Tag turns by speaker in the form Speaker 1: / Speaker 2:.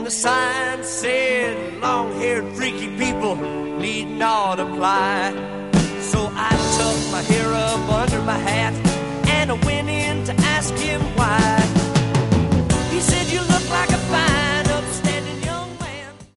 Speaker 1: And the sign said, long-haired freaky people need not apply.